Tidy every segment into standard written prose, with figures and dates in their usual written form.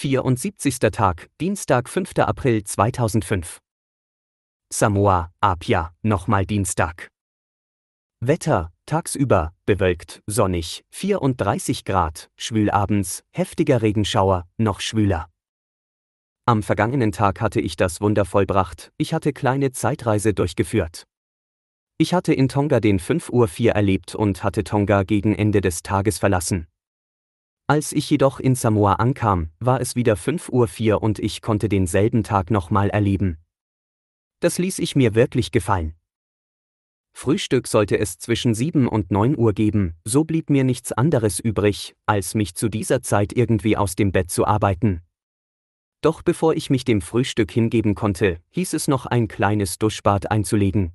74. Tag, Dienstag, 5. April 2005. Samoa, Apia, nochmal Dienstag. Wetter, tagsüber, bewölkt, sonnig, 34 Grad, schwül abends, heftiger Regenschauer, noch schwüler. Am vergangenen Tag hatte ich das Wunder vollbracht, ich hatte kleine Zeitreise durchgeführt. Ich hatte in Tonga den 5:04 Uhr erlebt und hatte Tonga gegen Ende des Tages verlassen. Als ich jedoch in Samoa ankam, war es wieder 5:04 Uhr und ich konnte denselben Tag nochmal erleben. Das ließ ich mir wirklich gefallen. Frühstück sollte es zwischen 7 und 9 Uhr geben, so blieb mir nichts anderes übrig, als mich zu dieser Zeit irgendwie aus dem Bett zu arbeiten. Doch bevor ich mich dem Frühstück hingeben konnte, hieß es noch ein kleines Duschbad einzulegen.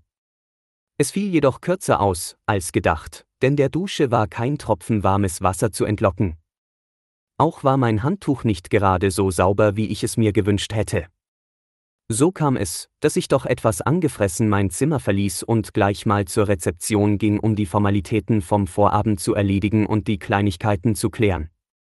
Es fiel jedoch kürzer aus, als gedacht, denn der Dusche war kein Tropfen warmes Wasser zu entlocken. Auch war mein Handtuch nicht gerade so sauber, wie ich es mir gewünscht hätte. So kam es, dass ich doch etwas angefressen mein Zimmer verließ und gleich mal zur Rezeption ging, um die Formalitäten vom Vorabend zu erledigen und die Kleinigkeiten zu klären.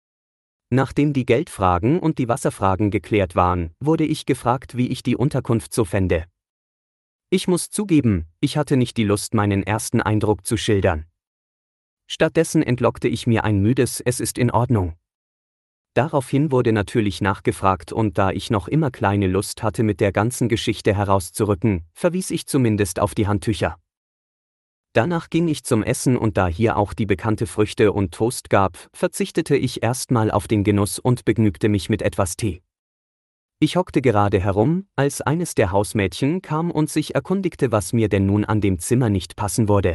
Nachdem die Geldfragen und die Wasserfragen geklärt waren, wurde ich gefragt, wie ich die Unterkunft so fände. Ich muss zugeben, ich hatte nicht die Lust, meinen ersten Eindruck zu schildern. Stattdessen entlockte ich mir ein müdes „Es ist in Ordnung". Daraufhin wurde natürlich nachgefragt und da ich noch immer kleine Lust hatte, mit der ganzen Geschichte herauszurücken, verwies ich zumindest auf die Handtücher. Danach ging ich zum Essen und da hier auch die bekannte Früchte und Toast gab, verzichtete ich erstmal auf den Genuss und begnügte mich mit etwas Tee. Ich hockte gerade herum, als eines der Hausmädchen kam und sich erkundigte, was mir denn nun an dem Zimmer nicht passen würde.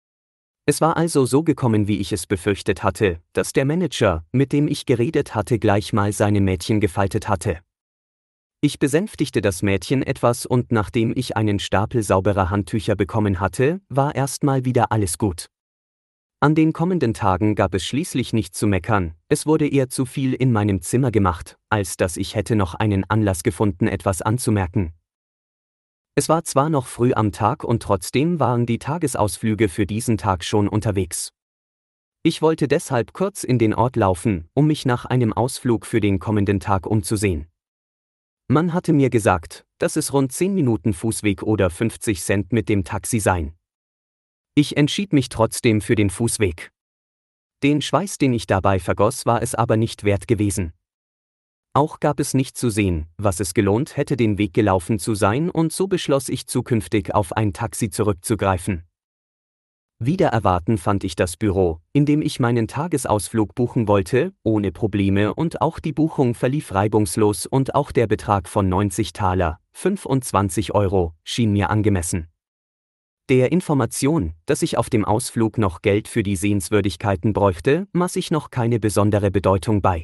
Es war also so gekommen, wie ich es befürchtet hatte, dass der Manager, mit dem ich geredet hatte, gleich mal seine Mädchen gefaltet hatte. Ich besänftigte das Mädchen etwas und nachdem ich einen Stapel sauberer Handtücher bekommen hatte, war erstmal wieder alles gut. An den kommenden Tagen gab es schließlich nichts zu meckern, es wurde eher zu viel in meinem Zimmer gemacht, als dass ich hätte noch einen Anlass gefunden, etwas anzumerken. Es war zwar noch früh am Tag und trotzdem waren die Tagesausflüge für diesen Tag schon unterwegs. Ich wollte deshalb kurz in den Ort laufen, um mich nach einem Ausflug für den kommenden Tag umzusehen. Man hatte mir gesagt, dass es rund 10 Minuten Fußweg oder 50 Cent mit dem Taxi seien. Ich entschied mich trotzdem für den Fußweg. Den Schweiß, den ich dabei vergoss, war es aber nicht wert gewesen. Auch gab es nicht zu sehen, was es gelohnt hätte, den Weg gelaufen zu sein, und so beschloss ich zukünftig auf ein Taxi zurückzugreifen. Wider Erwarten fand ich das Büro, in dem ich meinen Tagesausflug buchen wollte, ohne Probleme und auch die Buchung verlief reibungslos und auch der Betrag von 90 Taler, 25 Euro, schien mir angemessen. Der Information, dass ich auf dem Ausflug noch Geld für die Sehenswürdigkeiten bräuchte, maß ich noch keine besondere Bedeutung bei.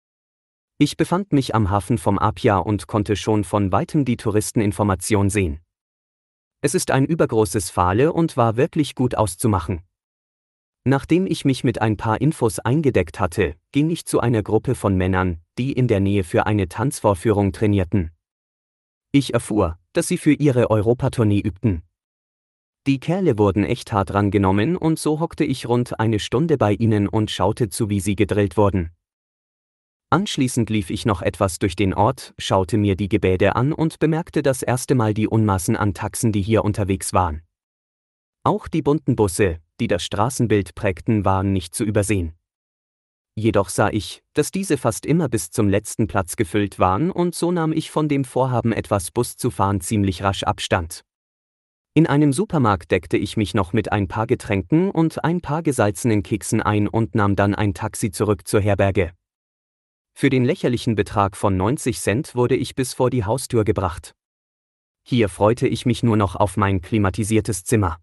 Ich befand mich am Hafen vom Apia und konnte schon von weitem die Touristeninformation sehen. Es ist ein übergroßes Pfahle und war wirklich gut auszumachen. Nachdem ich mich mit ein paar Infos eingedeckt hatte, ging ich zu einer Gruppe von Männern, die in der Nähe für eine Tanzvorführung trainierten. Ich erfuhr, dass sie für ihre Europatournee übten. Die Kerle wurden echt hart rangenommen und so hockte ich rund eine Stunde bei ihnen und schaute zu, wie sie gedrillt wurden. Anschließend lief ich noch etwas durch den Ort, schaute mir die Gebäude an und bemerkte das erste Mal die Unmassen an Taxen, die hier unterwegs waren. Auch die bunten Busse, die das Straßenbild prägten, waren nicht zu übersehen. Jedoch sah ich, dass diese fast immer bis zum letzten Platz gefüllt waren und so nahm ich von dem Vorhaben, etwas Bus zu fahren, ziemlich rasch Abstand. In einem Supermarkt deckte ich mich noch mit ein paar Getränken und ein paar gesalzenen Keksen ein und nahm dann ein Taxi zurück zur Herberge. Für den lächerlichen Betrag von 90 Cent wurde ich bis vor die Haustür gebracht. Hier freute ich mich nur noch auf mein klimatisiertes Zimmer.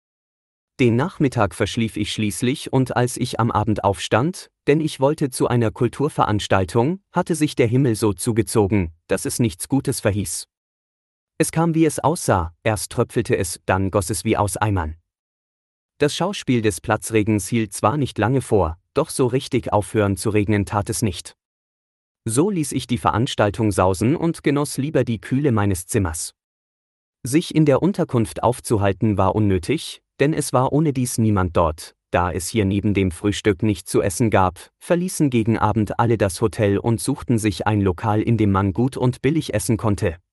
Den Nachmittag verschlief ich schließlich und als ich am Abend aufstand, denn ich wollte zu einer Kulturveranstaltung, hatte sich der Himmel so zugezogen, dass es nichts Gutes verhieß. Es kam, wie es aussah, erst tröpfelte es, dann goss es wie aus Eimern. Das Schauspiel des Platzregens hielt zwar nicht lange vor, doch so richtig aufhören zu regnen tat es nicht. So ließ ich die Veranstaltung sausen und genoss lieber die Kühle meines Zimmers. Sich in der Unterkunft aufzuhalten war unnötig, denn es war ohnedies niemand dort, Da es hier neben dem Frühstück nichts zu essen gab, verließen gegen Abend alle das Hotel und suchten sich ein Lokal, in dem man gut und billig essen konnte.